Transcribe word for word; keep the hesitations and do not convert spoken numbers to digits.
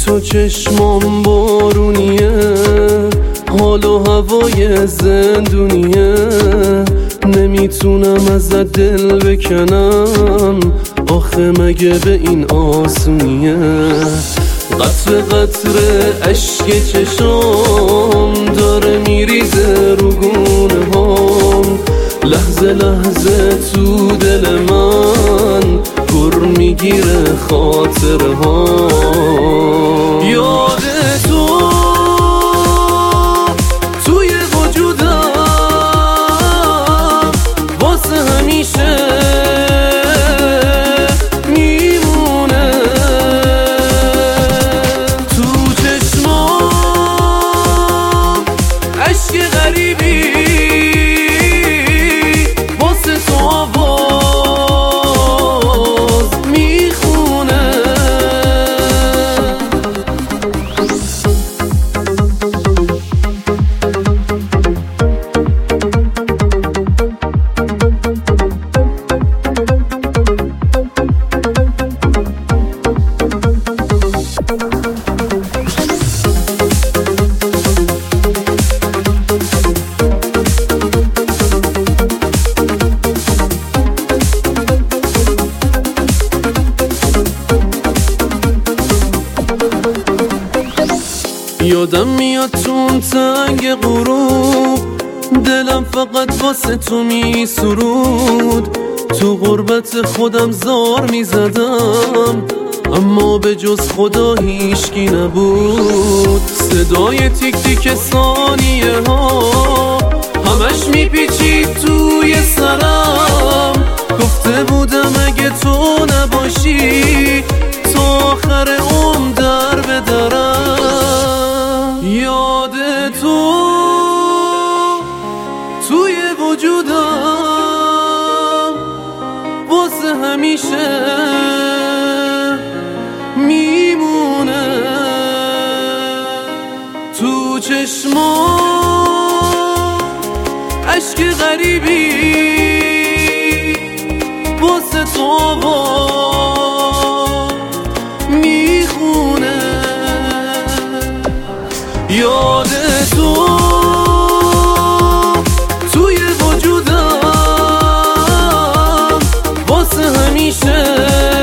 تو چشمام بارونیه، حال و هوای زندونیه، نمیتونم ازت دل بکنم، آخه مگه به این آسونیه؟ قطره قطره اشک چشام داره میریزه رو گونه هام، لحظه لحظه تو دل من گر میگیره خاطره ها. یاد تو توی وجودم واسه همیشه میمونه، تو چشمام عشق غریبی واسه تو آواز میخونه. یادم میاد تون تنگ غروب، دلم فقط واسه تو می سرود، تو غربت خودم زار می زدم، اما به جز خدا هیشکی نبود. صدای تیک تیک ثانیه ها همش می پیچید توی سرم، گفته بودم اگه تو نباشی تا آخر عمر در بدرم. یاد تو توی وجودم واسه همیشه میمونه، تو چشمام عشق غریبی واسه تو آواز میخونه. یاد تو توی وجودم واسه همیشه